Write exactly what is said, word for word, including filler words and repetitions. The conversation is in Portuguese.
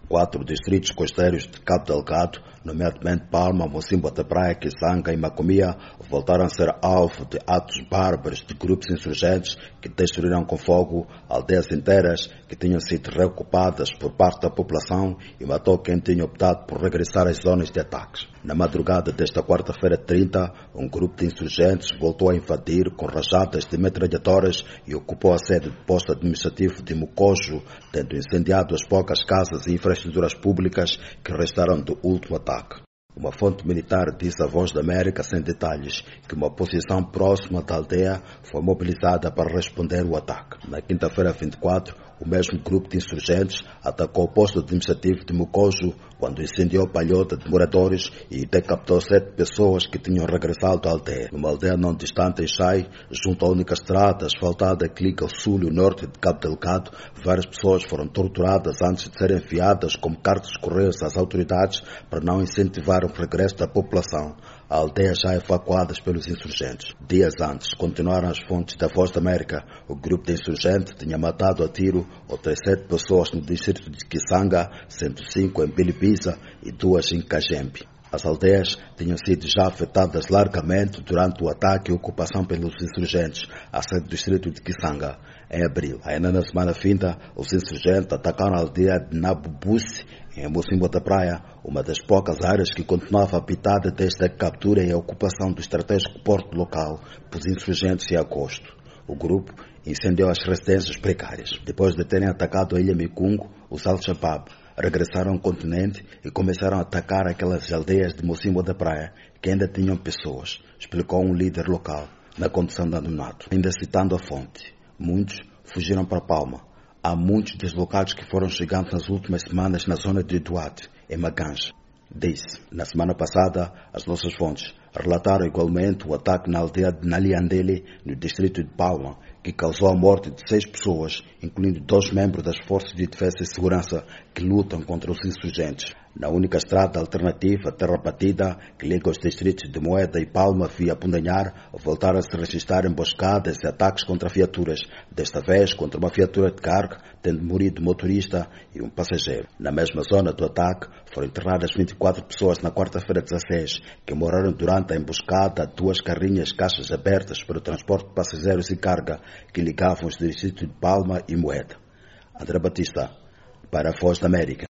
Quatro distritos costeiros de Cabo Delgado, nomeadamente Palma, Mocimboa da Praia, Kisanga e Macomia, voltaram a ser alvo de atos bárbaros de grupos insurgentes que destruíram com fogo aldeias inteiras que tinham sido reocupadas por parte da população e matou quem tinha optado por regressar às zonas de ataques. Na madrugada desta quarta-feira trinta, um grupo de insurgentes voltou a invadir com rajadas de metralhadoras e ocupou a sede do posto administrativo de Mocojo, tendo incendiado as poucas casas e infraestruturas públicas que restaram do último ataque. Uma fonte militar disse à Voz da América, sem detalhes, que uma posição próxima da aldeia foi mobilizada para responder ao ataque. Na quinta-feira vinte e quatro, o mesmo grupo de insurgentes atacou o posto administrativo de Mocojo quando incendiou a palhota de moradores e decapitou sete pessoas que tinham regressado à aldeia. Numa aldeia não distante em Xai, junto à única estrada asfaltada que liga o sul e o norte de Cabo Delgado, várias pessoas foram torturadas antes de serem enviadas como cartas de correios às autoridades para não incentivar o regresso da população. A aldeia já evacuada pelos insurgentes. Dias antes, continuaram as fontes da Voz da América, o grupo de insurgentes tinha matado a tiro outras sete pessoas no distrito de Kisanga, cento e cinco em Bilibisa e duas em Cajembe. As aldeias tinham sido já afetadas largamente durante o ataque e ocupação pelos insurgentes a sede do distrito de Kisanga, em abril. Ainda na semana finda, os insurgentes atacaram a aldeia de Nabubusi, em Mocimboa da Praia, uma das poucas áreas que continuava habitada desde a captura e a ocupação do estratégico porto local pelos insurgentes em agosto. O grupo incendiou as residências precárias. Depois de terem atacado a ilha Mikungo, os Al-Shabaab regressaram ao continente e começaram a atacar aquelas aldeias de Mocimboa da Praia que ainda tinham pessoas, explicou um líder local na condução do anonimato. Ainda citando a fonte, muitos fugiram para Palma. Há muitos deslocados que foram chegando nas últimas semanas na zona de Duarte, em Maganja. Disse, na semana passada, as nossas fontes relataram igualmente o ataque na aldeia de Naliandele, no distrito de Palma, que causou a morte de seis pessoas, incluindo dois membros das forças de defesa e segurança que lutam contra os insurgentes. Na única estrada alternativa, terra batida, que liga os distritos de Moeda e Palma via Pundanhar, voltaram a se registrar emboscadas e ataques contra viaturas, desta vez contra uma viatura de carga, tendo morrido o motorista e um passageiro. Na mesma zona do ataque, foram enterradas vinte e quatro pessoas na quarta-feira dezasseis, que morreram durante a emboscada a duas carrinhas caixas abertas para o transporte de passageiros e carga, que ligavam os distritos de Palma e Moeda. André Batista, para a Voz da América.